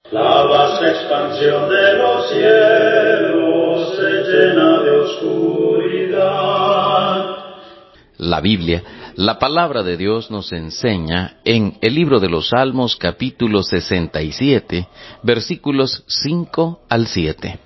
La vasta expansión de los cielos se llena de oscuridad. La Biblia, la palabra de Dios, nos enseña en el libro de los Salmos, capítulo 67, versículos 5 al 7.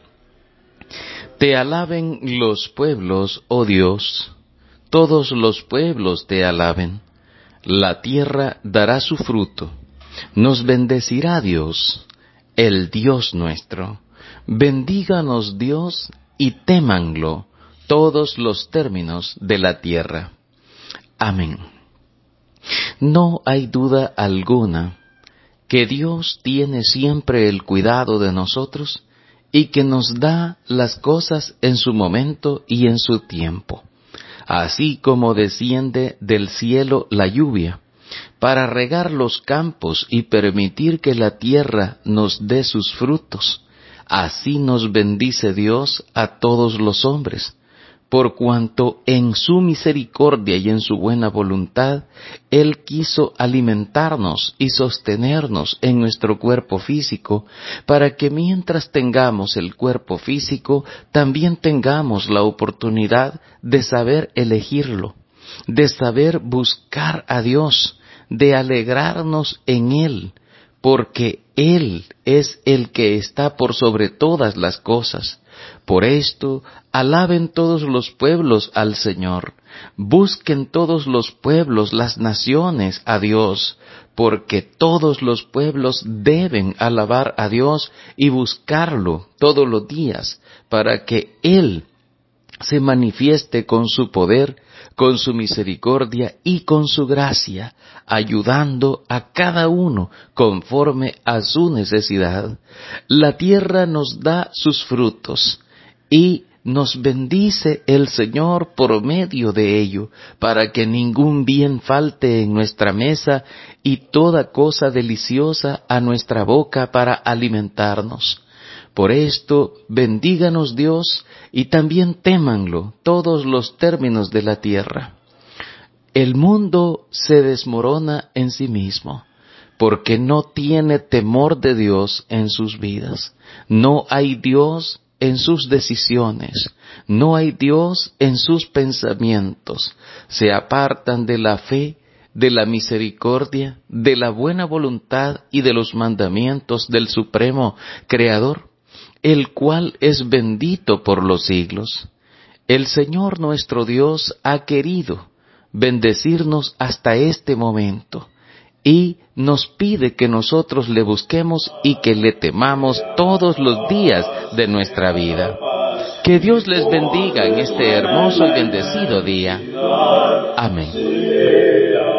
Te alaben los pueblos, oh Dios, todos los pueblos te alaben. La tierra dará su fruto. Nos bendecirá Dios, el Dios nuestro. Bendíganos Dios y témanlo todos los términos de la tierra. Amén. No hay duda alguna que Dios tiene siempre el cuidado de nosotros y que nos da las cosas en su momento y en su tiempo, así como desciende del cielo la lluvia para regar los campos y permitir que la tierra nos dé sus frutos. Así nos bendice Dios a todos los hombres, por cuanto en su misericordia y en su buena voluntad, Él quiso alimentarnos y sostenernos en nuestro cuerpo físico, para que mientras tengamos el cuerpo físico, también tengamos la oportunidad de saber elegirlo, de saber buscar a Dios, de alegrarnos en Él, porque Él es el que está por sobre todas las cosas. Por esto, alaben todos los pueblos al Señor, busquen todos los pueblos, las naciones, a Dios, porque todos los pueblos deben alabar a Dios y buscarlo todos los días, para que Él se manifieste con su poder, con su misericordia y con su gracia, ayudando a cada uno conforme a su necesidad. La tierra nos da sus frutos y nos bendice el Señor por medio de ello, para que ningún bien falte en nuestra mesa y toda cosa deliciosa a nuestra boca para alimentarnos. Por esto, bendíganos Dios y también témanlo todos los términos de la tierra. El mundo se desmorona en sí mismo, porque no tiene temor de Dios en sus vidas. No hay Dios en sus decisiones, no hay Dios en sus pensamientos. Se apartan de la fe, de la misericordia, de la buena voluntad y de los mandamientos del Supremo Creador, el cual es bendito por los siglos. El Señor nuestro Dios ha querido bendecirnos hasta este momento y nos pide que nosotros le busquemos y que le temamos todos los días de nuestra vida. Que Dios les bendiga en este hermoso y bendecido día. Amén.